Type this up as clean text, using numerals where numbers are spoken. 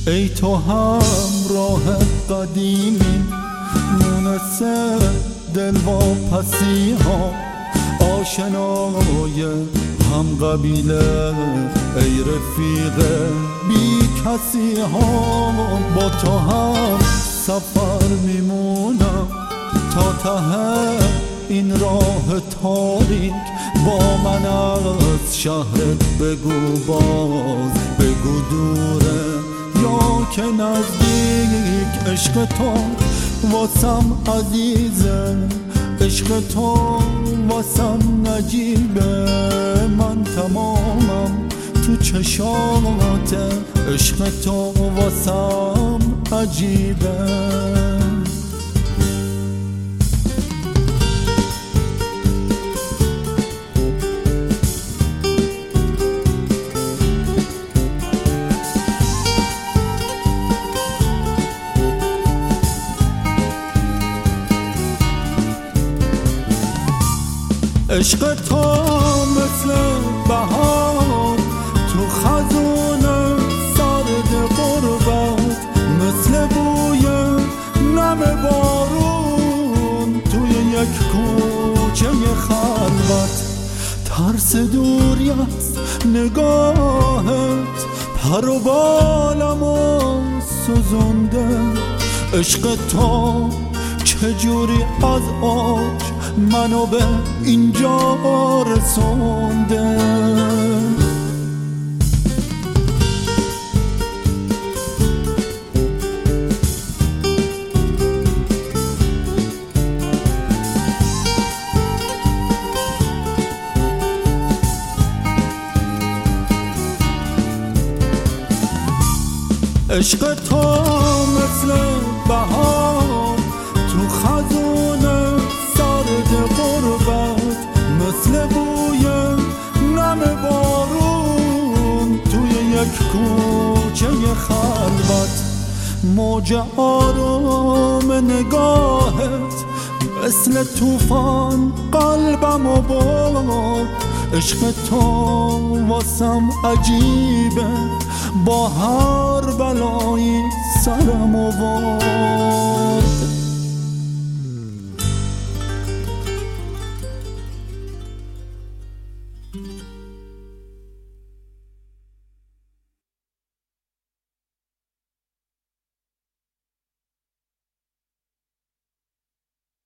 ای تو همراه قدیمی، مونس دل واپسی ها، آشنای هم قبیله، ای رفیق بی کسی ها. با تو هم سفر میمونم تا ته این راه تاریک، با من از شهرت بگو باز، بگو دوره یا که نزدیک. عشق تو واسم عزیزه، عشق تو واسم نجیبه، من تمامم تو چشامته، عشق تو واسم عجیبه. عشق تو مثل بهار تو خزون سرد غربت، مثل بوی نم بارون توی یک کوچه خلوت. ترس دوری از نگاهت پر و بالمو سوزونده، عشق تو چجوری از آج منو به اینجا رسونده. عشق تو مثل بهار تو خزون سرد غربت، مثل بوی نم بارون توی یک کوچه خلوت. موج آرام نگاهت مثل طوفان قلبمو برد، عشق تو واسم عجیبه، با هر بلایی سرم آورد.